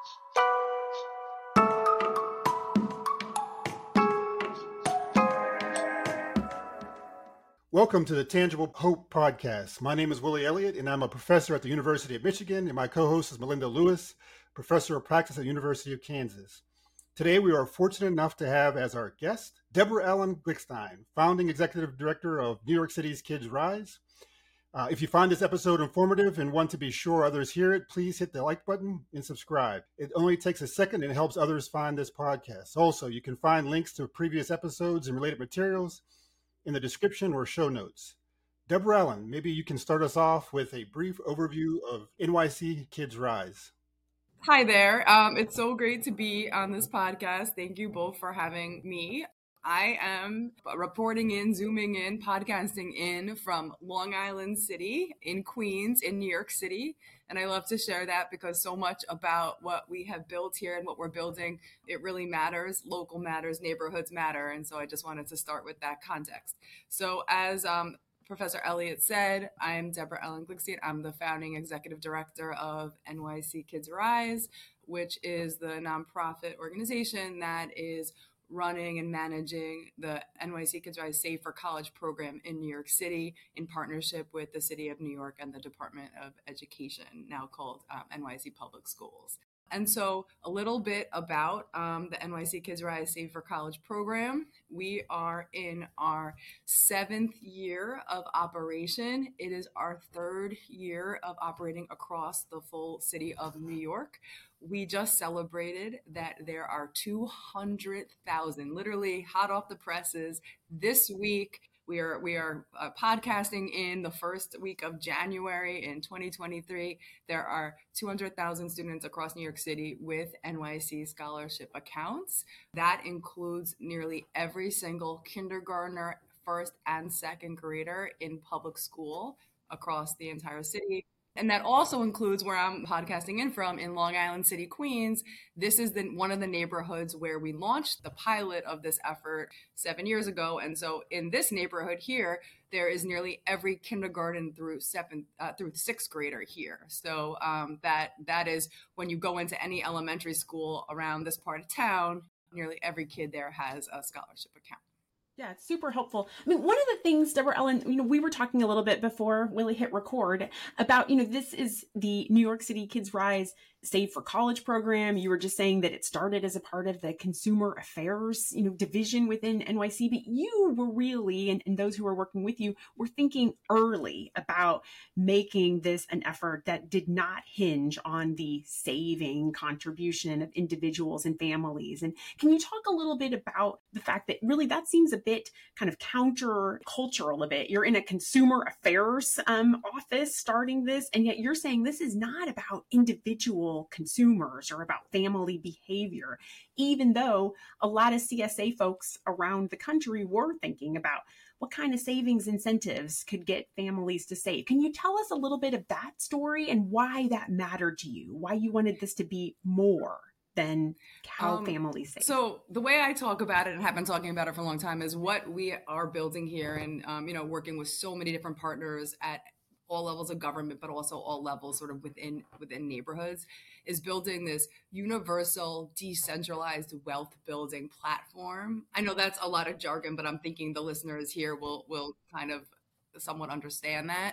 Welcome to the Tangible Hope Podcast. My name is Willie Elliott, and I'm a professor at the University of Michigan, and my co-host is Melinda Lewis, professor of practice at the University of Kansas. Today, we are fortunate enough to have as our guest, Deborah Allen Glickstein, founding executive director of New York City's Kids Rise. If you find this episode informative and want to be sure others hear it, please hit the like button and subscribe. It only takes a second and helps others find this podcast. Also, you can find links to previous episodes and related materials in the description or show notes. Deborah Allen, maybe you can start us off with a brief overview of NYC Kids Rise. Hi there. It's so great to be on this podcast. Thank you both for having me. I am reporting in, zooming in, podcasting in from Long Island City in Queens in New York City. And I love to share that because so much about what we have built here and what we're building, it really matters. Local matters, neighborhoods matter. And so I just wanted to start with that context. So as Professor Elliott said, I'm Deborah Allen Glickstein. I'm the founding executive director of NYC Kids Rise, which is the nonprofit organization that is running and managing the NYC Kids Rise Save for College program in New York City in partnership with the City of New York and the Department of Education, now called NYC Public Schools. And so a little bit about the NYC Kids Rise Save for College program. We are in our 7th year of operation. It is our 3rd year of operating across the full city of New York. We just celebrated that there are 200,000, literally hot off the presses this week. We are podcasting in the first week of January in 2023. There are 200,000 students across New York City with NYC scholarship accounts. That includes nearly every single kindergartner, first and second grader in public school across the entire city. And that also includes where I'm podcasting in from in Long Island City, Queens. This is one of the neighborhoods where we launched the pilot of this effort 7 years ago. And so in this neighborhood here, there is nearly every kindergarten through 6th grader here. So that is when you go into any elementary school around this part of town, nearly every kid there has a scholarship account. Yeah, it's super helpful. I mean, one of the things, Deborah Allen, we were talking a little bit before Willie hit record about, this is the New York City Kids Rise Save for College program. You were just saying that it started as a part of the consumer affairs, division within NYC, but you were really, and those who were working with you were thinking early about making this an effort that did not hinge on the saving contribution of individuals and families. And can you talk a little bit about the fact that really that seems a bit kind of counter-cultural a bit? You're in a consumer affairs office starting this, and yet you're saying this is not about individual consumers or about family behavior, even though a lot of CSA folks around the country were thinking about what kind of savings incentives could get families to save. Can you tell us a little bit of that story and why that mattered to you, why you wanted this to be more than how families save? So the way I talk about it and have been talking about it for a long time is what we are building here and, working with so many different partners at all levels of government, but also all levels sort of within neighborhoods, is building this universal, decentralized wealth building platform. I know that's a lot of jargon, but I'm thinking the listeners here will kind of somewhat understand that.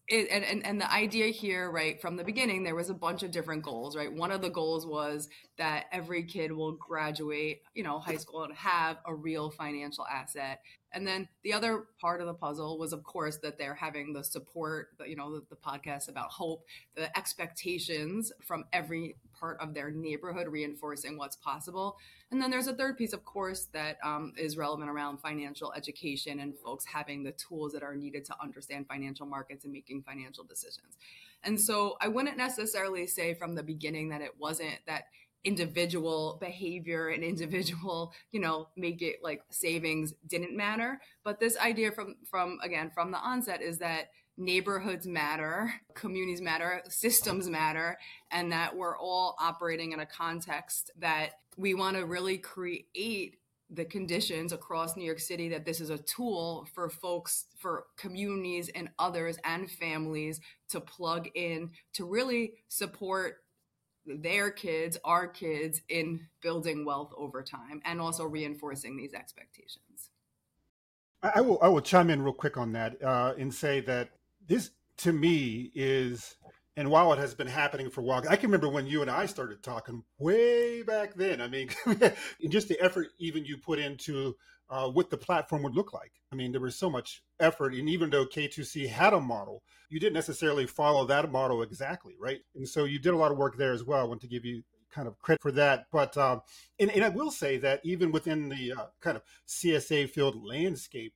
And the idea here, right, from the beginning, there was a bunch of different goals, right? One of the goals was that every kid will graduate, high school and have a real financial asset. And then the other part of the puzzle was, of course, that they're having the support, the podcast about hope, the expectations from every part of their neighborhood reinforcing what's possible. And then there's a third piece, of course, that is relevant around financial education and folks having the tools that are needed to understand financial markets and making financial decisions. And so I wouldn't necessarily say from the beginning that it wasn't that individual behavior and individual, make it like savings didn't matter. But this idea from the onset is that neighborhoods matter, communities matter, systems matter, and that we're all operating in a context that we want to really create the conditions across New York City that this is a tool for folks, for communities and others and families to plug in, to really support their kids, our kids, in building wealth over time and also reinforcing these expectations. I will chime in real quick on that and say that this, to me, is, and while it has been happening for a while, I can remember when you and I started talking way back then. I mean, and just the effort even you put into what the platform would look like. I mean, there was so much effort, and even though K2C had a model, you didn't necessarily follow that model exactly, right? And so you did a lot of work there as well. I want to give you kind of credit for that. But and I will say that even within the kind of CSA field landscape,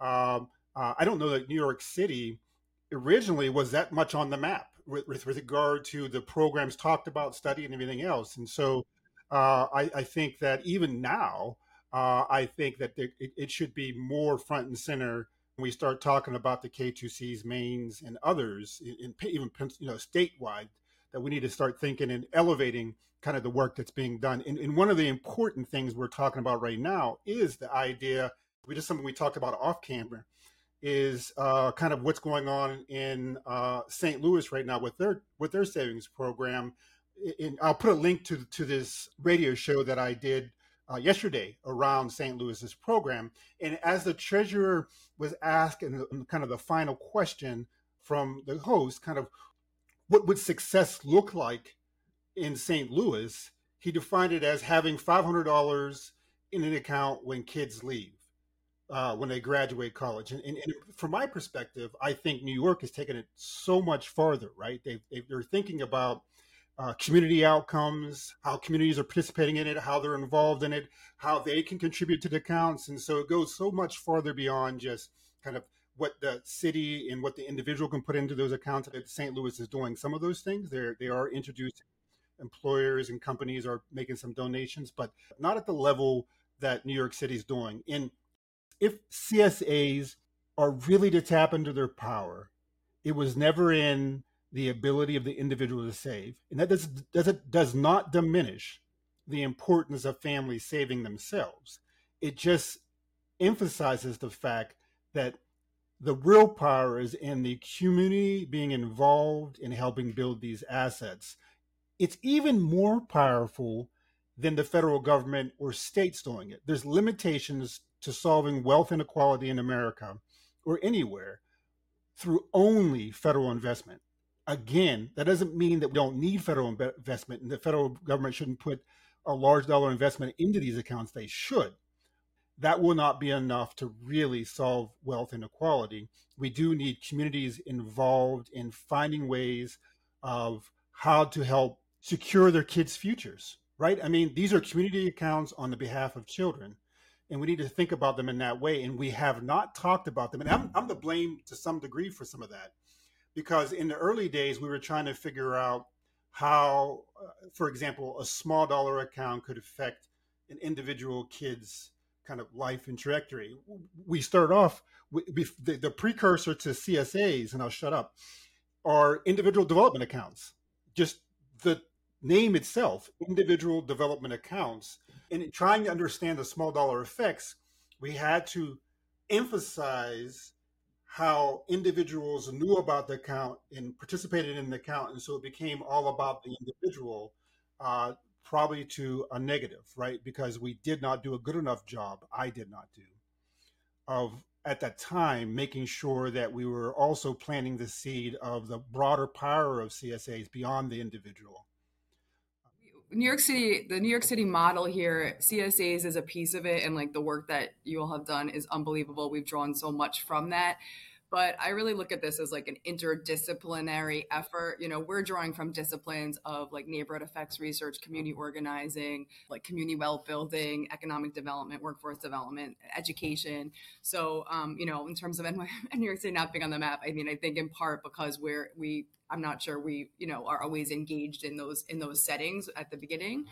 I don't know that New York City originally was that much on the map with regard to the programs talked about, study, and everything else. And so I think that even now, I think that it should be more front and center when we start talking about the K2Cs, mains, and others, even statewide, that we need to start thinking and elevating kind of the work that's being done. And one of the important things we're talking about right now is the idea, we just something we talked about off camera, is kind of what's going on in St. Louis right now with their savings program. And I'll put a link to this radio show that I did yesterday around St. Louis's program. And as the treasurer was asked in kind of the final question from the host, kind of what would success look like in St. Louis, he defined it as having $500 in an account when kids leave, when they graduate college. And from my perspective, I think New York has taken it so much farther, right? They're thinking about community outcomes, how communities are participating in it, how they're involved in it, how they can contribute to the accounts. And so it goes so much farther beyond just kind of what the city and what the individual can put into those accounts. That St. Louis is doing some of those things. They are introducing, employers and companies are making some donations, but not at the level that New York City is doing. And if CSAs are really to tap into their power, it was never in the ability of the individual to save. And that does not diminish the importance of families saving themselves. It just emphasizes the fact that the real power is in the community being involved in helping build these assets. It's even more powerful than the federal government or states doing it. There's limitations to solving wealth inequality in America or anywhere through only federal investment. Again, that doesn't mean that we don't need federal investment and the federal government shouldn't put a large dollar investment into these accounts. They should. That will not be enough to really solve wealth inequality. We do need communities involved in finding ways of how to help secure their kids' futures, right? I mean, these are community accounts on the behalf of children, and we need to think about them in that way. And we have not talked about them. And I'm to blame to some degree for some of that, because in the early days, we were trying to figure out how, for example, a small dollar account could affect an individual kid's kind of life and trajectory. We start off with the precursor to CSAs, and I'll shut up, are individual development accounts. Just the name itself, individual development accounts. And in trying to understand the small dollar effects, we had to emphasize how individuals knew about the account and participated in the account. And so it became all about the individual, probably to a negative, right? Because we did not do a good enough job, I did not do, of at that time making sure that we were also planting the seed of the broader power of CSAs beyond the individual. New York City, the New York City model here, CSAs is a piece of it, and like the work that you all have done is unbelievable. We've drawn so much from that. But I really look at this as like an interdisciplinary effort. You know, we're drawing from disciplines of like neighborhood effects research, community organizing, like community wealth building, economic development, workforce development, education. So, you know, in terms of New York City not being on the map, I mean, I think in part because I'm not sure we, you know, are always engaged in those settings at the beginning.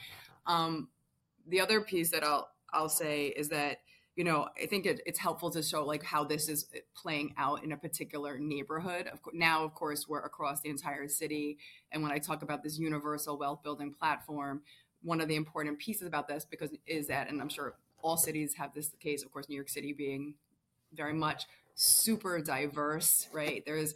The other piece that I'll say is that, you know, I think it's helpful to show like how this is playing out in a particular neighborhood. Now, of course, we're across the entire city. And when I talk about this universal wealth building platform, one of the important pieces about this is that, and I'm sure all cities have this case, of course, New York City being very much super diverse, right? There's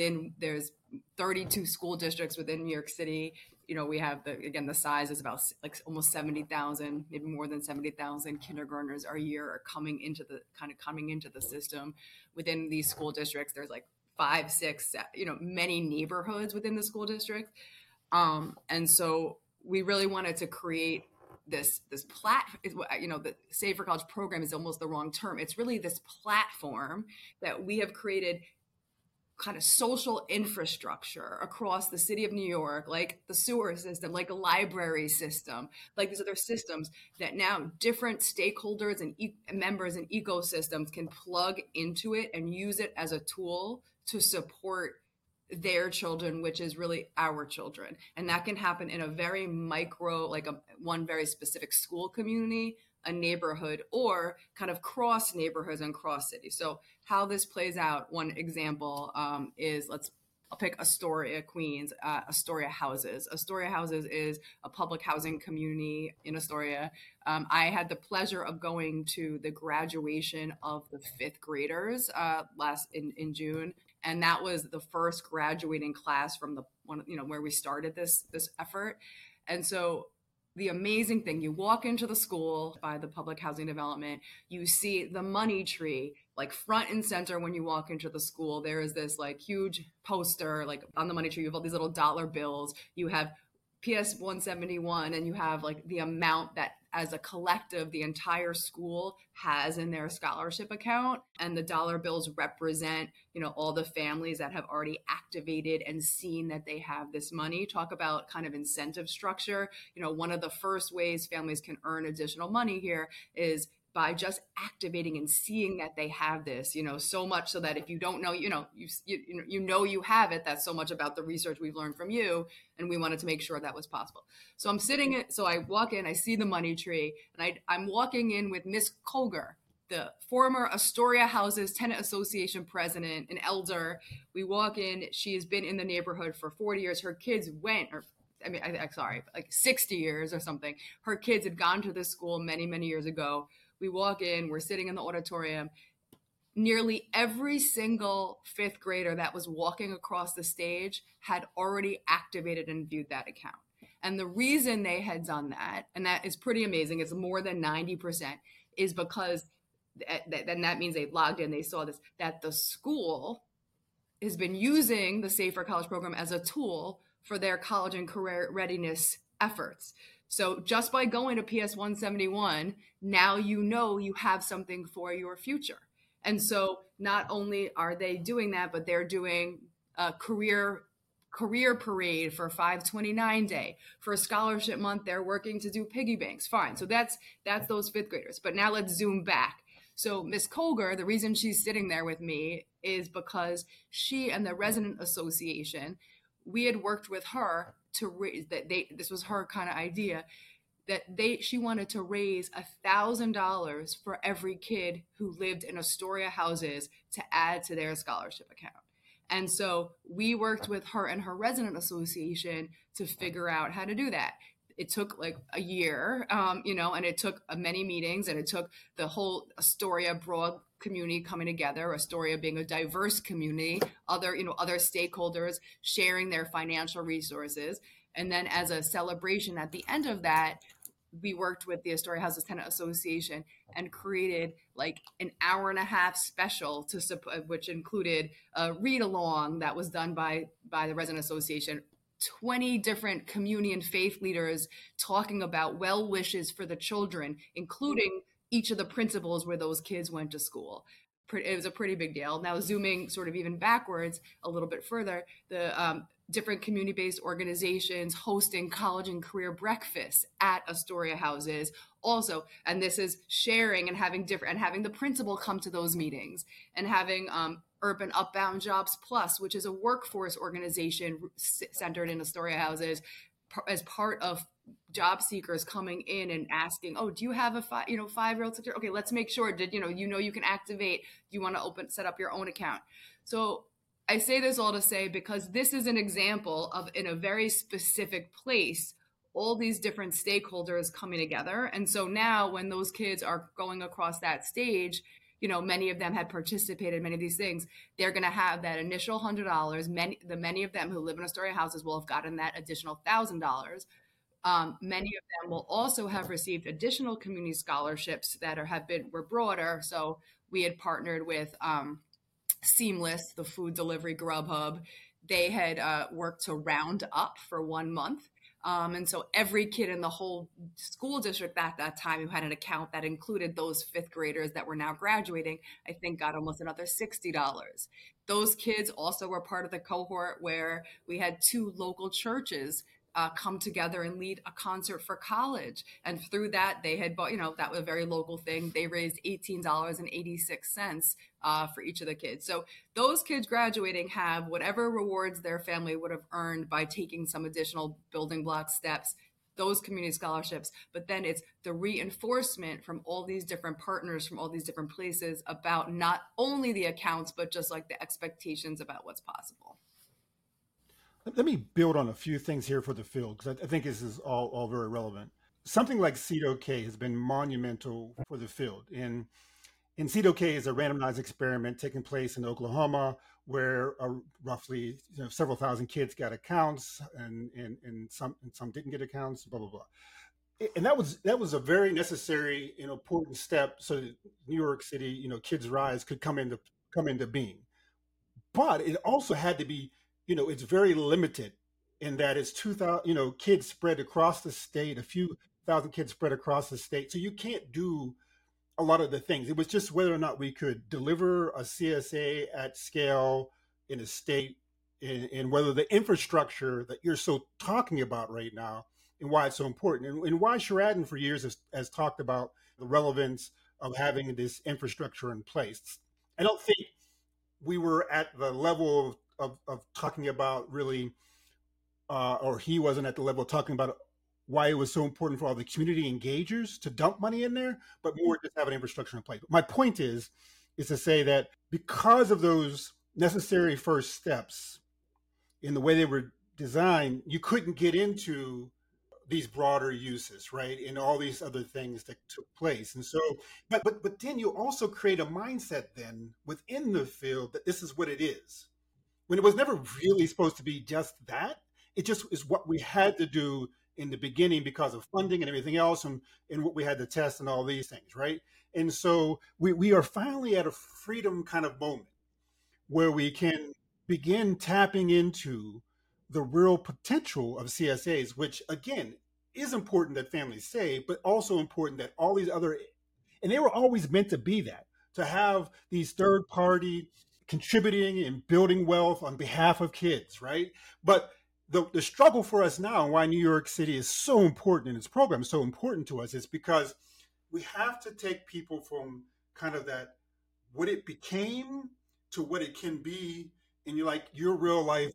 32 school districts within New York City. We have the size is about like almost 70,000, maybe more than 70,000 kindergartners a year are coming into the system. Within these school districts, there's like 5, 6, many neighborhoods within the school district. And so we really wanted to create this the Save for College program is almost the wrong term. It's really this platform that we have created, kind of social infrastructure across the city of New York, like the sewer system, like a library system, like these other systems that now different stakeholders and members and ecosystems can plug into it and use it as a tool to support their children, which is really our children. And that can happen in a very micro, like one very specific school community, a neighborhood, or kind of cross neighborhoods and cross cities. So how this plays out, one example is, I'll pick Astoria, Queens, Astoria Houses. Astoria Houses is a public housing community in Astoria. I had the pleasure of going to the graduation of the 5th graders in June. And that was the first graduating class from the one, where we started this effort. And so the amazing thing, you walk into the school by the public housing development, you see the money tree, like front and center when you walk into the school. There is this like huge poster, like on the money tree, you have all these little dollar bills. You have PS 171, and you have like the amount that as a collective the entire school has in their scholarship account, and the dollar bills represent all the families that have already activated and seen that they have this money. Talk about kind of incentive structure. One of the first ways families can earn additional money here is by just activating and seeing that they have this, so much so that if you don't know, you have it. That's so much about the research we've learned from you. And we wanted to make sure that was possible. So I walk in, I see the money tree, and I'm walking in with Miss Koger, the former Astoria Houses Tenant Association president, an elder. We walk in, she has been in the neighborhood for 40 years. Her kids like 60 years or something. Her kids had gone to this school many, many years ago. We walk in, we're sitting in the auditorium. Nearly every single 5th grader that was walking across the stage had already activated and viewed that account. And the reason they had done that, and that is pretty amazing, it's more than 90%, is because then that means they logged in, they saw this, that the school has been using the Save for College program as a tool for their college and career readiness efforts. So just by going to PS 171, now you have something for your future. And so not only are they doing that, but they're doing a career parade for 529 day. For scholarship month, they're working to do piggy banks. Fine. So that's those 5th graders. But now let's zoom back. So Miss Koger, the reason she's sitting there with me is because she and the resident association, we had worked with her to raise that this was her kind of idea, that she wanted to raise $1,000 for every kid who lived in Astoria Houses to add to their scholarship account. And so we worked with her and her resident association to figure out how to do that. It took like a year, and it took many meetings, and it took the whole Astoria broad community coming together, Astoria being a diverse community, other stakeholders sharing their financial resources. And then as a celebration at the end of that, we worked with the Astoria Houses Tenant Association and created like an hour-and-a-half special which included a read-along that was done by the resident association, 20 different community and faith leaders talking about well wishes for the children, including each of the principals where those kids went to school. It was a pretty big deal. Now, zooming sort of even backwards a little bit further, the different community-based organizations hosting college and career breakfasts at Astoria Houses also. And this is sharing and having the principal come to those meetings, and having Urban Upbound Jobs Plus, which is a workforce organization centered in Astoria Houses, as part of job seekers coming in and asking, oh, do you have a 5-year-old sister? Okay, let's make sure. You can activate. Do you want to set up your own account? So I say this all to say, because this is an example of, in a very specific place, all these different stakeholders coming together. And so now when those kids are going across that stage, many of them had participated in many of these things. They're going to have that initial $100. Many of them who live in Astoria houses will have gotten that additional $1,000. Many of them will also have received additional community scholarships that were broader. So we had partnered with Seamless, the food delivery Grubhub. They had worked to round up for 1 month. And so every kid in the whole school district at that time who had an account that included those fifth graders that were now graduating, I think got almost another $60. Those kids also were part of the cohort where we had 2 local churches come together and lead a concert for college. And through that, they had bought, that was a very local thing. They raised $18.86 for each of the kids. So those kids graduating have whatever rewards their family would have earned by taking some additional building block steps, those community scholarships. But then it's the reinforcement from all these different partners from all these different places about not only the accounts, but just like the expectations about what's possible. Let me build on a few things here for the field, because I think this is all very relevant. Something like Seed OK has been monumental for the field. And Seed OK is a randomized experiment taking place in Oklahoma, where roughly several thousand kids got accounts, and some didn't get accounts, blah blah blah. And that was a very necessary and important step so that New York City, Kids Rise could come into being. But it also had to be, it's very limited in that it's 2,000, kids spread across the state, a few thousand kids spread across the state. So you can't do a lot of the things. It was just whether or not we could deliver a CSA at scale in a state, and whether the infrastructure that you're so talking about right now and why it's so important, and why Sheridan for years has talked about the relevance of having this infrastructure in place. I don't think we were at the level of talking about really, or he wasn't at the level of talking about why it was so important for all the community engagers to dump money in there, but more just have an infrastructure in place. But my point is to say that because of those necessary first steps in the way they were designed, you couldn't get into these broader uses, right? And all these other things that took place. And so, but then you also create a mindset then within the field that this is what it is, when it was never really supposed to be just that. It just is what we had to do in the beginning because of funding and everything else, and what we had to test and all these things, right? And so we are finally at a freedom kind of moment where we can begin tapping into the real potential of CSAs, which again is important that families say, but also important that all these other, and they were always meant to be that, to have these third party contributing and building wealth on behalf of kids, right? But the struggle for us now, and why New York City is so important in its program, so important to us, is because we have to take people from kind of that what it became to what it can be in your real life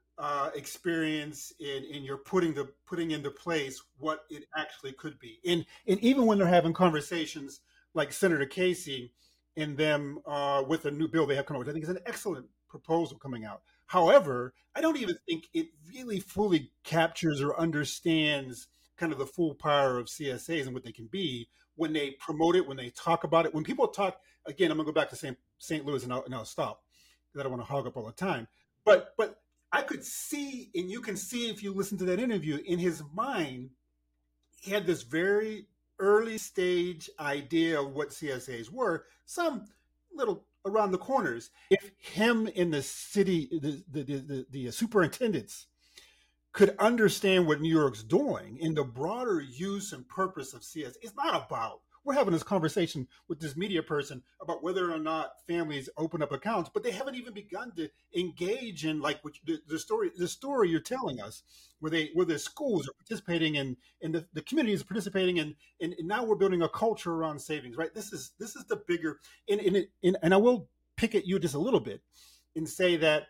experience, and you're putting into place what it actually could be. And even when they're having conversations like Senator Casey and them with a new bill they have come out with, I think is an excellent proposal coming out. However, I don't even think it really fully captures or understands kind of the full power of CSAs and what they can be when they promote it, when they talk about it. When people talk, again, I'm going to go back to St. Louis and I'll stop because I don't want to hog up all the time. But I could see, and you can see if you listen to that interview, in his mind, he had this very early stage idea of what CSAs were, some little around the corners. If him in the city, the superintendents could understand what New York's doing in the broader use and purpose of CSA, it's not about, we're having this conversation with this media person about whether or not families open up accounts, but they haven't even begun to engage in like the story you're telling us, where the schools are participating and the community is participating, and now we're building a culture around savings, right? This is the bigger, and I will pick at you just a little bit and say that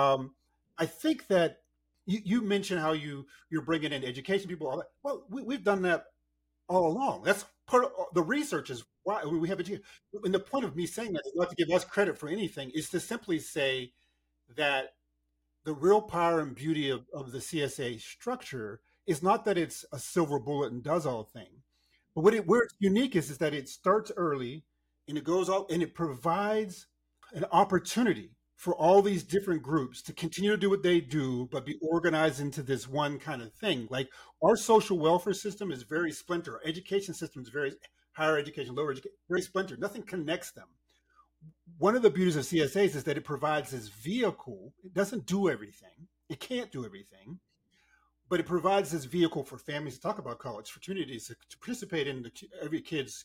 I think that you mentioned how you're bringing in education people, all that. Well, we've done that all along. That's part of the research is why we have education. And the point of me saying that is not to give us credit for anything, is to simply say that the real power and beauty of the CSA structure is not that it's a silver bullet and does all things, but where it's unique is that it starts early, and it goes out and it provides an opportunity for all these different groups to continue to do what they do, but be organized into this one kind of thing. Like our social welfare system is very splintered. Our education system is very higher education, lower education, very splintered. Nothing connects them. One of the beauties of CSAs is that it provides this vehicle. It doesn't do everything. It can't do everything, but it provides this vehicle for families to talk about college, fraternities to participate in every kid's,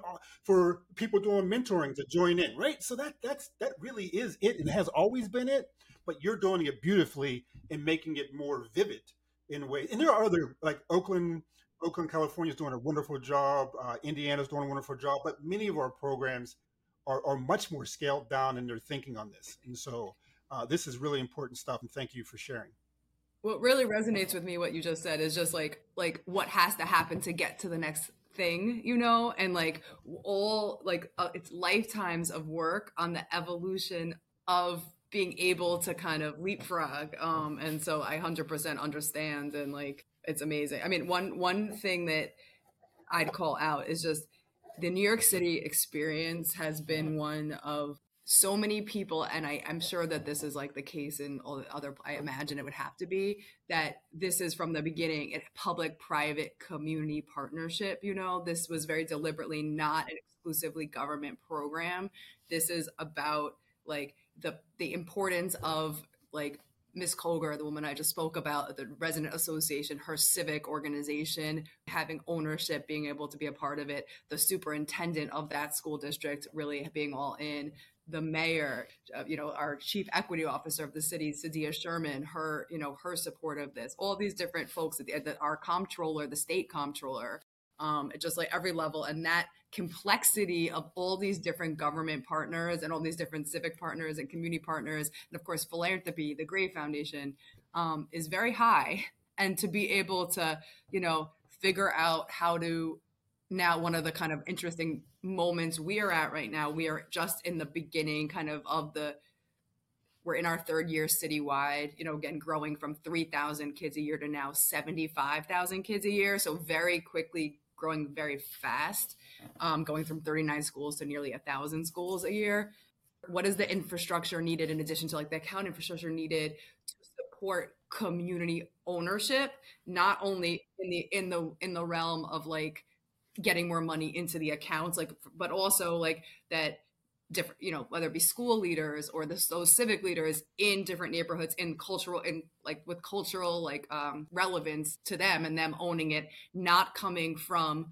for people doing mentoring to join in, right? So that really is it, and it has always been it. But you're doing it beautifully and making it more vivid in ways. And there are other, like Oakland, California is doing a wonderful job. Indiana's doing a wonderful job. But many of our programs are much more scaled down in their thinking on this. And so this is really important stuff. And thank you for sharing. What really resonates with me, what you just said, is just like what has to happen to get to the next thing, and like all like it's lifetimes of work on the evolution of being able to kind of leapfrog. And so I 100% understand, and like it's amazing. I mean, one thing that I'd call out is just the New York City experience has been one of so many people, and I'm sure that this is like the case in all the other, I imagine it would have to be, that this is from the beginning a public-private community partnership. This was very deliberately not an exclusively government program. This is about like the importance of like Ms. Colger, the woman I just spoke about, the resident association, her civic organization, having ownership, being able to be a part of it, the superintendent of that school district really being all in, the mayor, our chief equity officer of the city, Sadia Sherman, her support of this, all these different folks, our comptroller, the state comptroller, just like every level, and that complexity of all these different government partners and all these different civic partners and community partners, and of course philanthropy, the Gray Foundation, is very high. And to be able to, figure out how to, now one of the kind of interesting moments we are at right now, we are just in the beginning we're in our third year citywide, again, growing from 3,000 kids a year to now 75,000 kids a year. So very quickly growing very fast, going from 39 schools to nearly 1,000 schools a year. What is the infrastructure needed in addition to like the account infrastructure needed to support community ownership, not only in the realm of like getting more money into the accounts, like, but also like that different, whether it be school leaders or those civic leaders in different neighborhoods with cultural relevance to them, and them owning it, not coming from,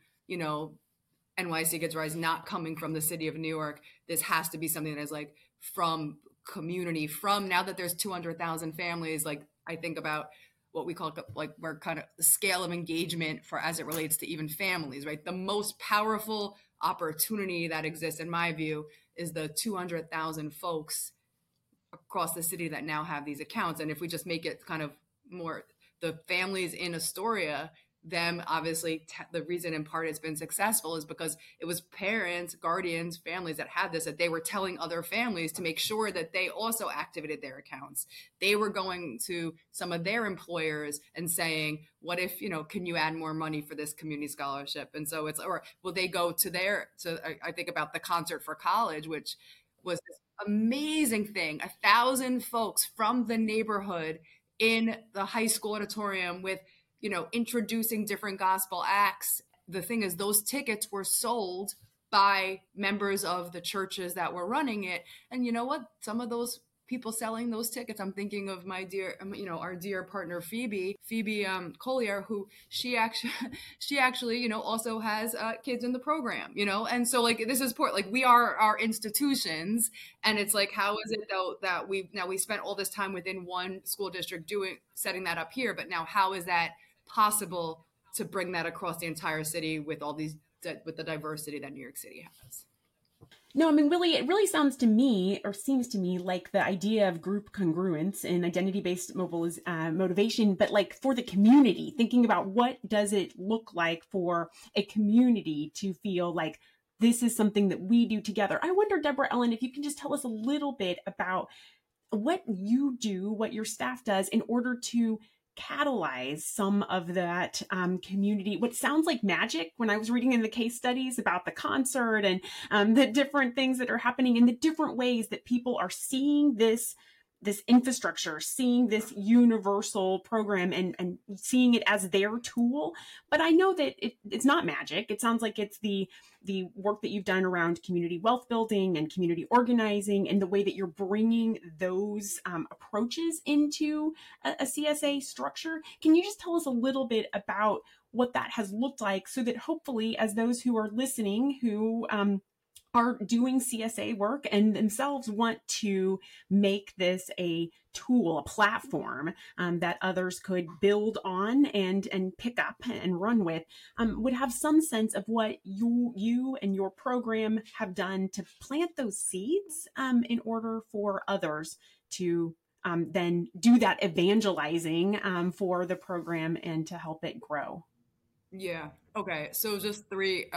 NYC Kids Rise, not coming from the city of New York. This has to be something that is like from community, from now that there's 200,000 families, like I think about what we call like we're kind of the scale of engagement for as it relates to even families, right? The most powerful opportunity that exists, in my view, is the 200,000 folks across the city that now have these accounts. And if we just make it kind of more the families in Astoria, them obviously the reason in part it's been successful is because it was parents, guardians, families that had this, that they were telling other families to make sure that they also activated their accounts. They were going to some of their employers and saying, what if, can you add more money for this community scholarship? And so or will they go to I think about the Concert for College, which was this amazing thing, 1,000 folks from the neighborhood in the high school auditorium with introducing different gospel acts. The thing is, those tickets were sold by members of the churches that were running it. And you know what? Some of those people selling those tickets, I'm thinking of my dear, our dear partner, Phoebe Collier, who she actually, also has kids in the program, and so like, this is like we are our institutions. And it's like, how is it though that we spent all this time within one school district setting that up here, but now how is that possible to bring that across the entire city with the diversity that New York City has? No, I mean, really, it really seems to me like the idea of group congruence and identity-based motivation, but like for the community, thinking about what does it look like for a community to feel like this is something that we do together. I wonder, Deborah Ellen, if you can just tell us a little bit about what you do, what your staff does in order to catalyze some of that community, what sounds like magic when I was reading in the case studies about the concert and the different things that are happening in the different ways that people are seeing this infrastructure, seeing this universal program and seeing it as their tool. But I know that it's not magic. It sounds like it's the work that you've done around community wealth building and community organizing, and the way that you're bringing those approaches into a CSA structure. Can you just tell us a little bit about what that has looked like, so that hopefully, as those who are listening who are doing CSA work and themselves want to make this a tool, a platform that others could build on and pick up and run with, would have some sense of what you and your program have done to plant those seeds in order for others to then do that evangelizing for the program and to help it grow. Yeah. Okay. So just three.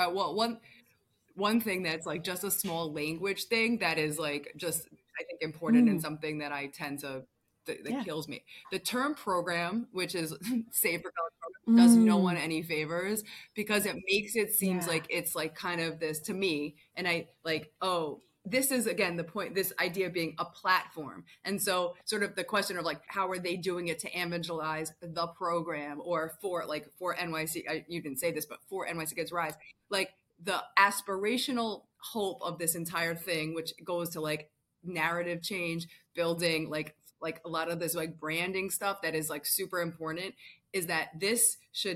One thing that's like just a small language thing that is like just, I think, important and something that I tend to, that kills me. The term program, which is Save for College program, does no one any favors, because it makes it seems like it's like kind of this to me. And I like, oh, this is again the point, this idea of being a platform. And so sort of the question of like, how are they doing it to evangelize the program, or for NYC, you didn't say this, but for NYC Kids Rise, like the aspirational hope of this entire thing, which goes to like narrative change, building like a lot of this like branding stuff that is like super important, is that this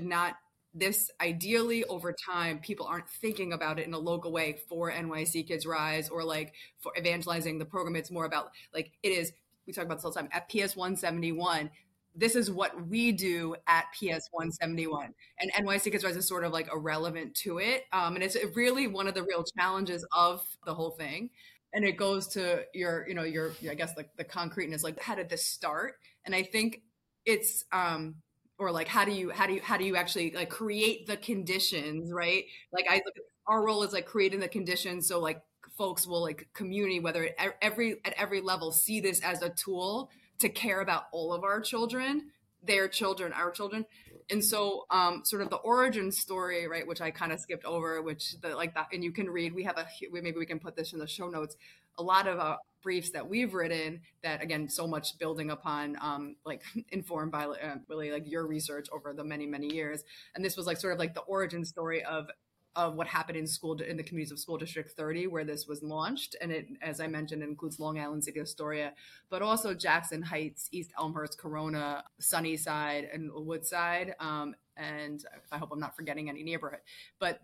ideally over time, people aren't thinking about it in a local way for NYC Kids Rise or like for evangelizing the program. It's more about like, it is, we talk about this all the time at PS 171. This is what we do at PS 171, and NYC Kids Rise is sort of like irrelevant to it. And it's really one of the real challenges of the whole thing. And it goes to your I guess like the concreteness, like how did this start? And I think it's, or like, how do you actually like create the conditions, right? Like I look at our role is like creating the conditions. So like folks will like community, whether at every level, see this as a tool to care about all of our children, their children, our children. And so sort of the origin story, right, which I kind of skipped over, which like that, and you can read, maybe we can put this in the show notes, a lot of briefs that we've written that, again, so much building upon like informed by really like your research over the many, many years. And this was like sort of like the origin story of what happened in the communities of School District 30, where this was launched. And it, as I mentioned, includes Long Island, City Astoria, but also Jackson Heights, East Elmhurst, Corona, Sunnyside, and Woodside. And I hope I'm not forgetting any neighborhood. But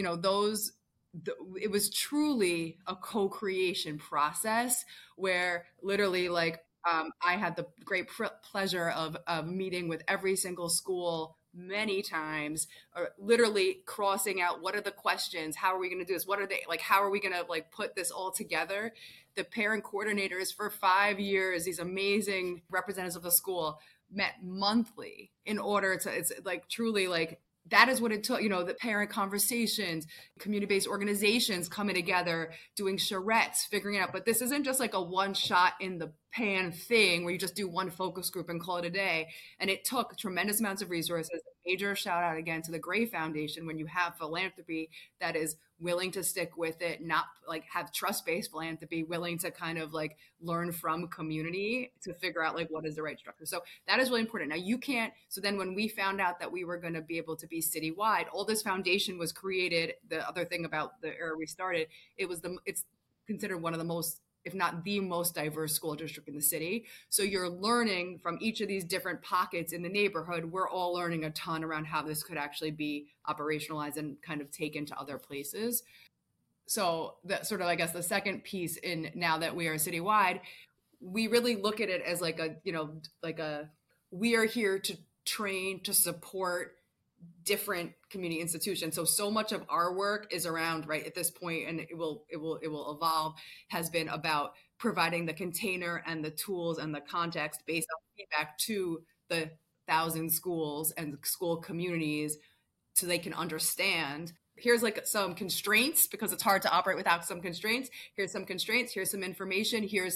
it was truly a co-creation process where literally like I had the great pleasure of meeting with every single school many times, or literally crossing out, what are the questions? How are we going to do this? What are they like? How are we going to like put this all together? The parent coordinators for 5 years, these amazing representatives of the school, met monthly in order to, it's like truly like, that is what it took, the parent conversations, community-based organizations coming together, doing charrettes, figuring it out. But this isn't just like a one shot in the pan thing where you just do one focus group and call it a day. And it took tremendous amounts of resources. Major shout out again to the Gray Foundation, when you have philanthropy that is willing to stick with it, not like have trust-based philanthropy, willing to kind of like learn from community to figure out like what is the right structure. So that is really important. Now you can't, so then when we found out that we were going to be able to be citywide, all this foundation was created. The other thing about the era we started, it's considered one of the most, if not the most diverse school district in the city. So you're learning from each of these different pockets in the neighborhood. We're all learning a ton around how this could actually be operationalized and kind of taken to other places. So that sort of, I guess, the second piece in now that we are citywide, we really look at it as like we are here to train, to support different community institutions. So much of our work is around, right, at this point, and it will evolve, has been about providing the container and the tools and the context based on feedback to the 1,000 schools and school communities so they can understand, here's like some constraints, because it's hard to operate without some constraints. Here's some constraints, here's some information, here's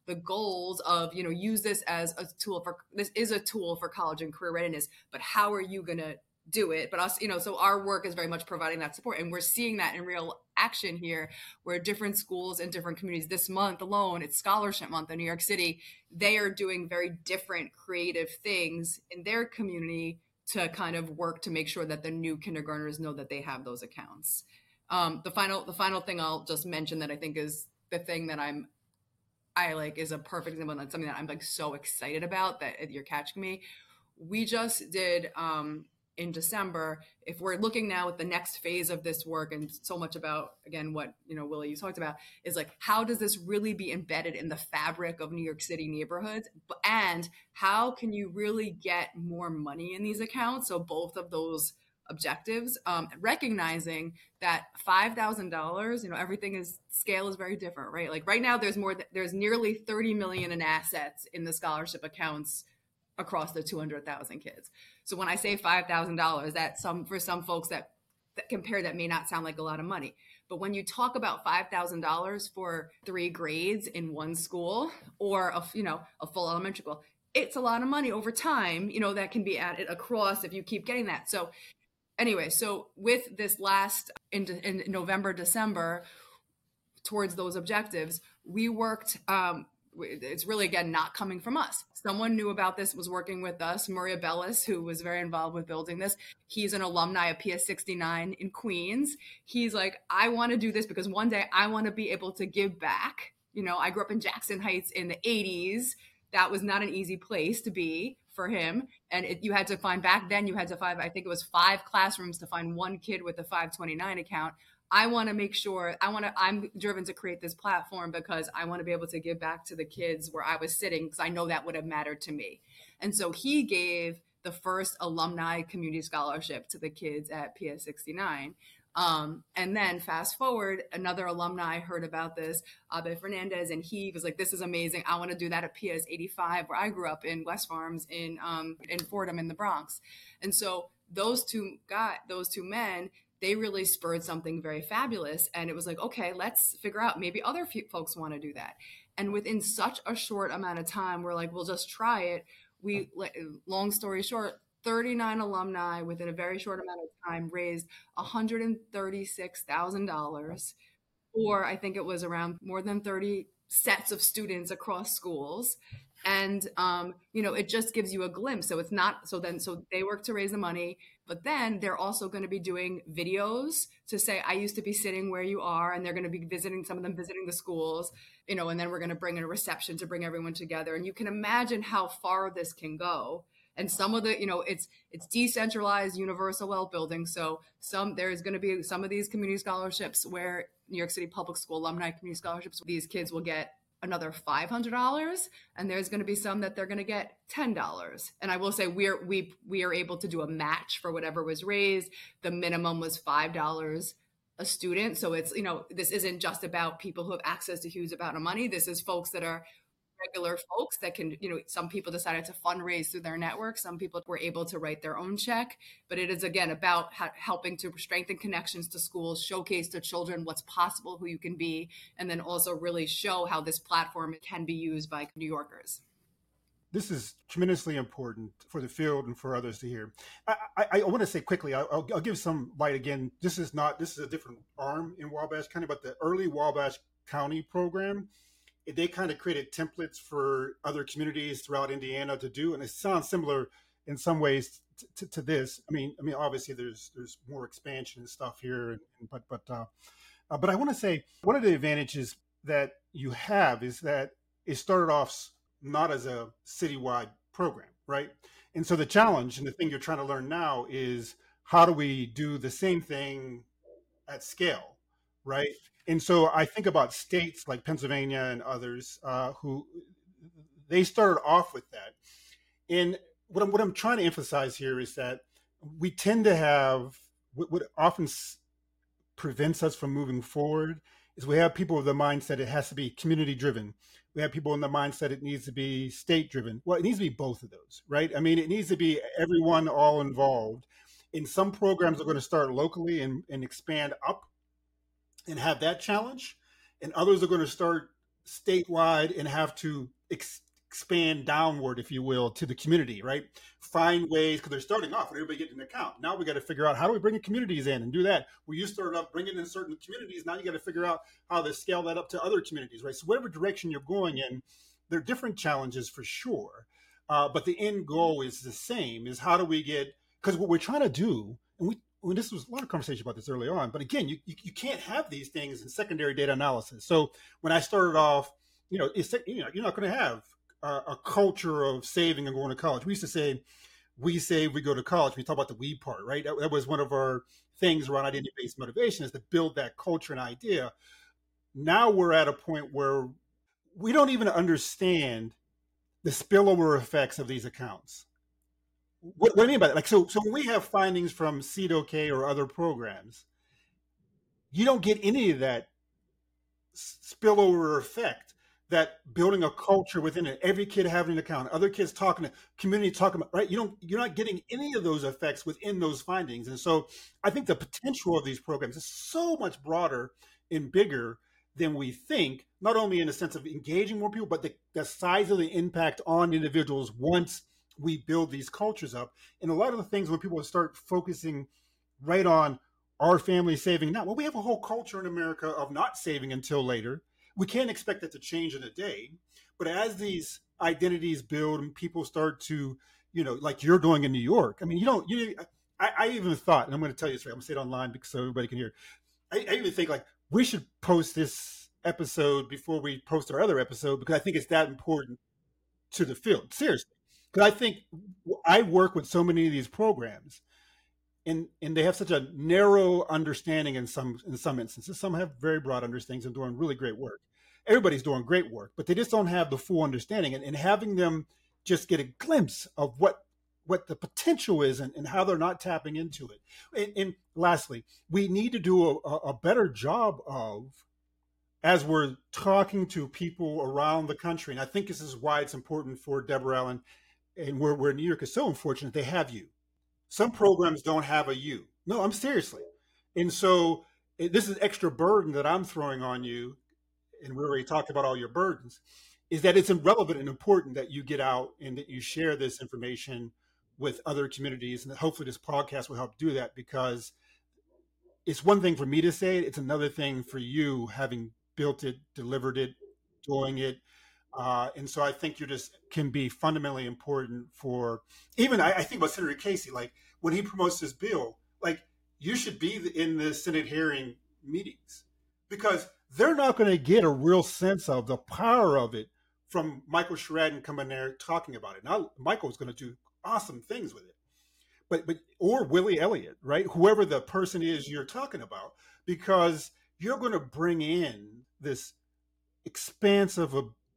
the goals of, use this as a tool this is a tool for college and career readiness, but how are you going to do it? But us, so our work is very much providing that support. And we're seeing that in real action here, where different schools and different communities, this month alone, it's scholarship month in New York City, they are doing very different creative things in their community to kind of work to make sure that the new kindergartners know that they have those accounts. The final thing I'll just mention that I think is the thing that I like is a perfect example, and something that I'm like so excited about that you're catching me. We just did in December, if we're looking now at the next phase of this work, and so much about, again, what, Willie, you talked about, is like, how does this really be embedded in the fabric of New York City neighborhoods? And how can you really get more money in these accounts? So both of those objectives, recognizing that $5,000, everything scale is very different, right? Like right now there's nearly 30 million in assets in the scholarship accounts across the 200,000 kids. So when I say $5,000, that for some folks that compare, that may not sound like a lot of money. But when you talk about $5,000 for 3 grades in one school, or a full elementary school, it's a lot of money over time, that can be added across if you keep getting that. So anyway, so with this last in November, December, towards those objectives, we worked, it's really, again, not coming from us. Someone knew about this, was working with us, Maria Bellis, who was very involved with building this. He's an alumni of PS 69 in Queens. He's like, I want to do this because one day I want to be able to give back. I grew up in Jackson Heights in the 80s. That was not an easy place to be for him. And you had to find, back then, I think it was 5 classrooms to find one kid with a 529 account. I want to make sure, I'm driven to create this platform because I want to be able to give back to the kids where I was sitting, because I know that would have mattered to me. And so he gave the first alumni community scholarship to the kids at PS 69. And then fast forward, another alumni heard about this, Abe Fernandez, and he was like, this is amazing. I want to do that at PS 85, where I grew up in West Farms in Fordham in the Bronx. And so those two men, they really spurred something very fabulous. And it was like, okay, let's figure out, maybe other folks want to do that. And within such a short amount of time, we're like, we'll just try it. Long story short, 39 alumni within a very short amount of time raised $136,000, or I think it was around more than 30 sets of students across schools. And, it just gives you a glimpse. So it's not, so they work to raise the money, but then they're also going to be doing videos to say, I used to be sitting where you are, and they're going to be some of them visiting the schools, and then we're going to bring in a reception to bring everyone together. And you can imagine how far this can go. And some of the, it's decentralized universal wealth building. So there's going to be some of these community scholarships where New York City Public School alumni community scholarships, these kids will get another $500, and there's going to be some that they're going to get $10. And I will say we are able to do a match for whatever was raised. The minimum was $5 a student. So it's, this isn't just about people who have access to huge amount of money. This is folks that are regular folks that can, some people decided to fundraise through their network. Some people were able to write their own check. But it is, again, about helping to strengthen connections to schools, showcase to children what's possible, who you can be, and then also really show how this platform can be used by New Yorkers. This is tremendously important for the field and for others to hear. I want to say quickly, I'll give some light again. This is a different arm in Wabash County, but the early Wabash County program, they kind of created templates for other communities throughout Indiana to do, and it sounds similar in some ways to this. I mean, obviously there's more expansion and stuff here, but I want to say one of the advantages that you have is that it started off not as a citywide program, right? And so the challenge and the thing you're trying to learn now is, how do we do the same thing at scale, right? And so I think about states like Pennsylvania and others who they started off with that. And what I'm trying to emphasize here is that we tend to have what often prevents us from moving forward is we have people with the mindset it has to be community driven. We have people in the mindset it needs to be state driven. Well, it needs to be both of those, right? I mean, it needs to be everyone all involved. And some programs are going to start locally and expand up and have that challenge, and others are going to start statewide and have to expand downward, if you will, to the community, right? Find ways, because they're starting off and everybody getting an account. Now we got to figure out how do we bring the communities in and do that. Where you started off bringing in certain communities, now you got to figure out how to scale that up to other communities, right? So whatever direction you're going in, there are different challenges for sure. But the end goal is the same, is how do we get, because what we're trying to do, and this was a lot of conversation about this early on, but again, you can't have these things in secondary data analysis. So when I started off, you're not going to have a culture of saving and going to college. We used to say, we save, we go to college. We talk about the we part, right? That was one of our things around identity-based motivation, is to build that culture and idea. Now we're at a point where we don't even understand the spillover effects of these accounts. What do I mean by that? Like, so when we have findings from CEDOK or other programs, you don't get any of that spillover effect, that building a culture within it, every kid having an account, other kids talking, to community talking about, right? You're not getting any of those effects within those findings. And so I think the potential of these programs is so much broader and bigger than we think, not only in the sense of engaging more people, but the size of the impact on individuals once we build these cultures up. And a lot of the things when people start focusing right on our family saving now, well, we have a whole culture in America of not saving until later. We can't expect that to change in a day. But as these identities build and people start to, like you're doing in New York, I mean, I even thought, and I'm going to tell you this, right? I'm going to say it online because so everybody can hear. I even think like we should post this episode before we post our other episode, because I think it's that important to the field. Seriously. Because I think I work with so many of these programs, and they have such a narrow understanding in some instances. Some have very broad understandings and doing really great work. Everybody's doing great work, but they just don't have the full understanding. And having them just get a glimpse of what the potential is and how they're not tapping into it. And lastly, we need to do a better job of, as we're talking to people around the country, and I think this is why it's important for Deborah Allen, and where New York is so unfortunate, they have you. Some programs don't have a you. No, I'm seriously. And so this is extra burden that I'm throwing on you, and we already talked about all your burdens, is that it's relevant and important that you get out and that you share this information with other communities. And hopefully this podcast will help do that, because it's one thing for me to say it. It's another thing for you having built it, delivered it, doing it. And so I think you just can be fundamentally important for, even I think about Senator Casey, like when he promotes this bill, like you should be in the Senate hearing meetings, because they're not going to get a real sense of the power of it from Michael Sheridan coming there talking about it. Now, Michael's going to do awesome things with it, but or Willie Elliott, right? Whoever the person is you're talking about, because you're going to bring in this expansive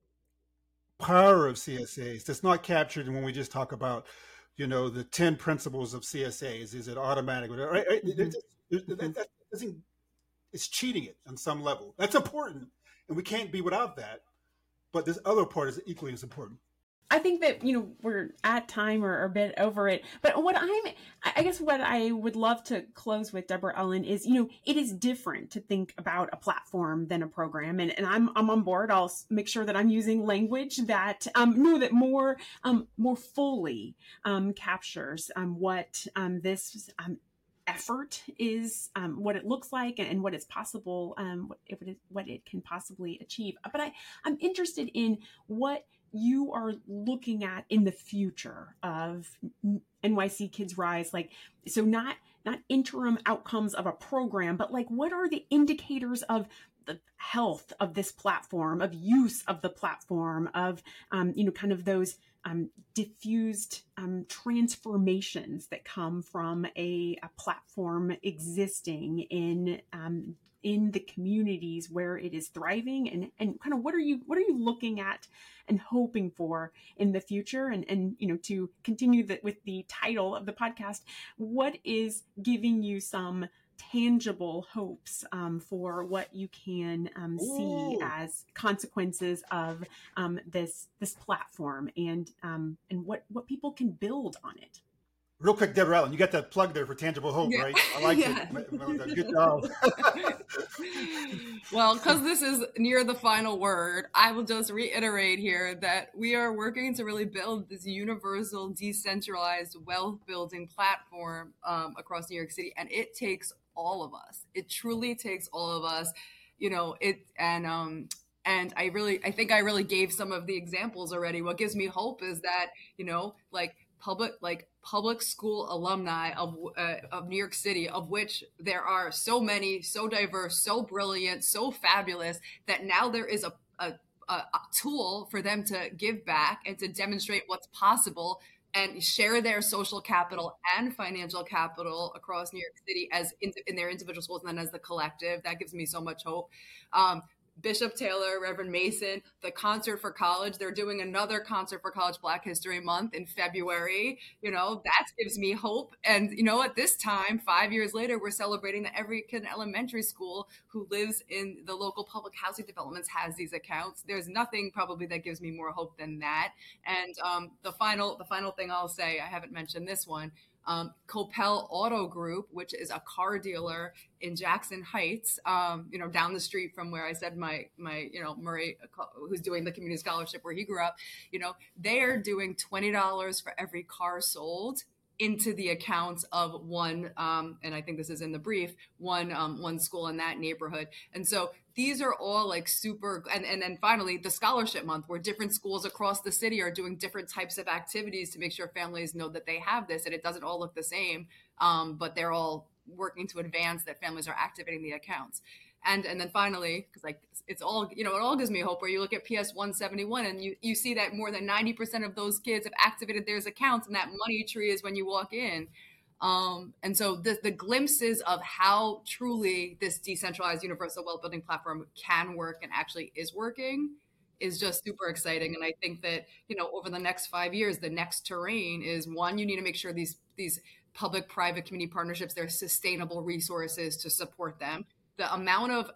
power of CSAs that's not captured when we just talk about, the 10 principles of CSAs. Is it automatic? Right? It's cheating it on some level. That's important, and we can't be without that. But this other part is equally as important. I think that, we're at time or a bit over it. But I guess what I would love to close with, Deborah Ellen, is, it is different to think about a platform than a program. And I'm on board. I'll make sure that I'm using language that, that more fully captures what this effort is, what it looks like, and what is possible, what it can possibly achieve. But I'm interested in what you are looking at in the future of NYC Kids Rise, like, so not interim outcomes of a program, but like, what are the indicators of the health of this platform, of use of the platform, of, kind of those diffused transformations that come from a platform existing in the communities where it is thriving, and kind of what are you looking at and hoping for in the future, and to continue with the title of the podcast, what is giving you some tangible hopes for what you can see as consequences of this platform, and what people can build on it? Real quick, Deborah Allen, you got that plug there for Tangible Hope, Yeah. right? I like Yeah. it. Melinda, good job. Well, because this is near the final word, I will just reiterate here that we are working to really build this universal, decentralized wealth building platform across New York City, and it takes all of us. It truly takes all of us. And I think I really gave some of the examples already. What gives me hope is that public school alumni of New York City, of which there are so many, so diverse, so brilliant, so fabulous, that now there is a tool for them to give back and to demonstrate what's possible and share their social capital and financial capital across New York City in their individual schools and then as the collective. That gives me so much hope. Bishop Taylor, Reverend Mason, the Concert for College. They're doing another Concert for College Black History Month in February. That gives me hope. And at this time, 5 years later, we're celebrating that every kid in elementary school who lives in the local public housing developments has these accounts. There's nothing probably that gives me more hope than that. And the final thing I'll say, I haven't mentioned this one, Copel Auto Group, which is a car dealer in Jackson Heights, down the street from where I said my Murray, who's doing the community scholarship where he grew up, they are doing $20 for every car sold into the accounts of one, and I think this is in the brief, one school in that neighborhood. And so these are all like super, and then finally the scholarship month, where different schools across the city are doing different types of activities to make sure families know that they have this, and it doesn't all look the same, but they're all working to advance that families are activating the accounts. And then finally, because it's all, it all gives me hope, where you look at PS 171 and you see that more than 90% of those kids have activated their accounts, and that money tree is when you walk in. And so the glimpses of how truly this decentralized universal wealth building platform can work and actually is working is just super exciting. And I think that, over the next 5 years, the next terrain is, one, you need to make sure these public-private community partnerships, they're sustainable resources to support them. The amount of,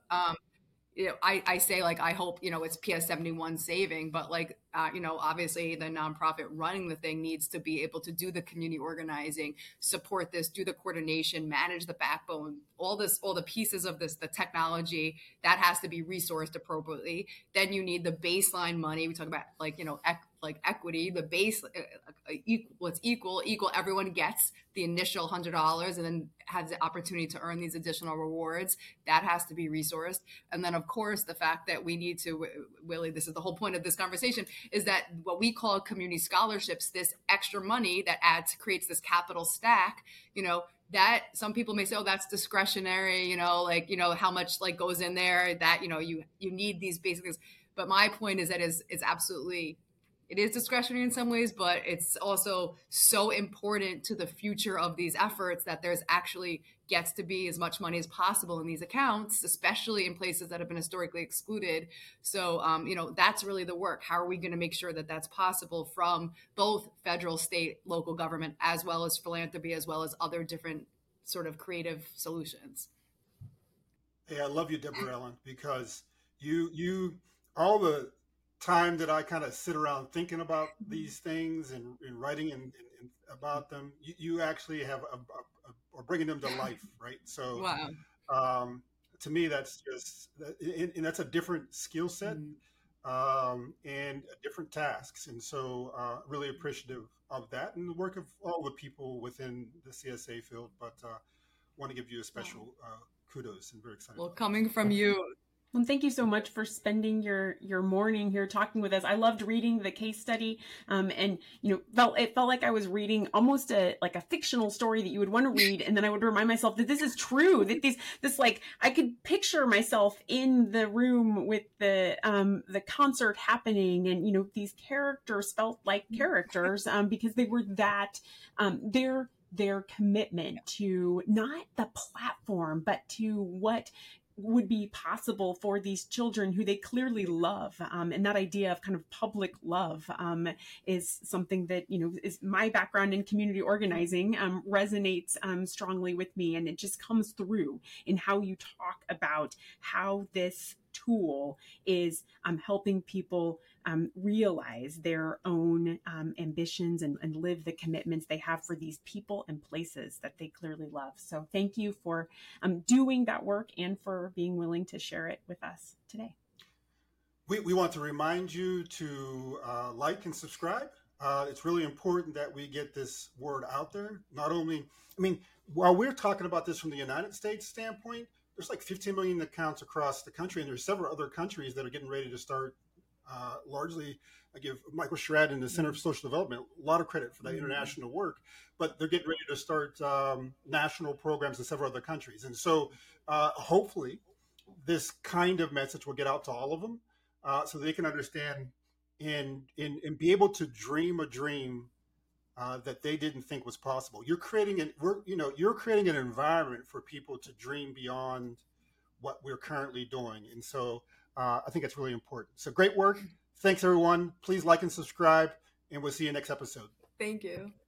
I say, I hope, it's PS 71 saving, but obviously the nonprofit running the thing needs to be able to do the community organizing, support this, do the coordination, manage the backbone, all the pieces of this, the technology that has to be resourced appropriately. Then you need the baseline money. We talk about equity, the base, what's equal, everyone gets the initial $100 and then has the opportunity to earn these additional rewards. That has to be resourced. And then of course, the fact that we need to, Willie, this is the whole point of this conversation, is that what we call community scholarships, this extra money that creates this capital stack, that some people may say, oh, that's discretionary, how much goes in there, that, you need these basic things. But my point is that it's absolutely, it is discretionary in some ways, but it's also so important to the future of these efforts that there's actually gets to be as much money as possible in these accounts, especially in places that have been historically excluded. So, that's really the work. How are we going to make sure that that's possible from both federal, state, local government, as well as philanthropy, as well as other different sort of creative solutions? Hey, I love you, Deborah Allen, because you all the time that I kind of sit around thinking about these things and writing and about them, you actually have or bringing them to life, right? So, wow. To me, that's just, and that's a different skill set and different tasks. And so, really appreciative of that and the work of all the people within the CSA field. But want to give you a special kudos and very excited. Well, coming from you. Well, thank you so much for spending your morning here talking with us. I loved reading the case study, and it felt like I was reading almost a fictional story that you would want to read, and then I would remind myself that this is true. That I could picture myself in the room with the concert happening, and these characters felt like characters because they were that their commitment to not the platform, but to what would be possible for these children who they clearly love. And that idea of kind of public love is something that, is my background in community organizing, resonates strongly with me. And it just comes through in how you talk about how this tool is helping people realize their own ambitions and live the commitments they have for these people and places that they clearly love. So thank you for doing that work and for being willing to share it with us today. We want to remind you to like and subscribe. It's really important that we get this word out there. Not only, while we're talking about this from the United States standpoint, there's like 15 million accounts across the country, and there's several other countries that are getting ready to start. Largely, I give Michael Schrad and the Center for Social Development a lot of credit for that international work, but they're getting ready to start national programs in several other countries. And so hopefully this kind of message will get out to all of them so they can understand and be able to dream a dream that they didn't think was possible. You're creating an environment for people to dream beyond what we're currently doing. And so I think it's really important. So great work. Thanks, everyone. Please like and subscribe, and we'll see you next episode. Thank you.